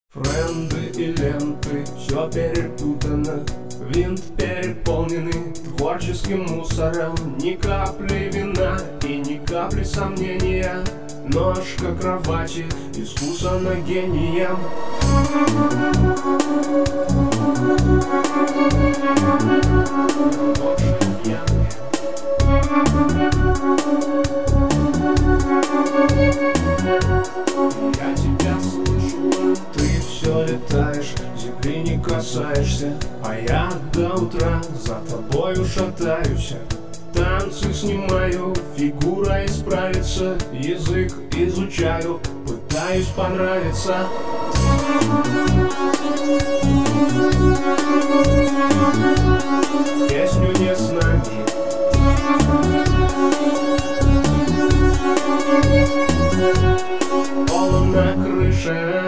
Френды и ленты, все перепутано, винт переполненный творческим мусором. Ни капли вина и ни капли сомнения, ножка кровати искусана гением. Я тебя слышу, ты все летаешь, земли не касаешься, а я до утра за тобою шатаюсь. Танцы снимаю, фигура исправится, язык изучаю, пытаюсь понравиться. Песню не с нами. Полом на крыше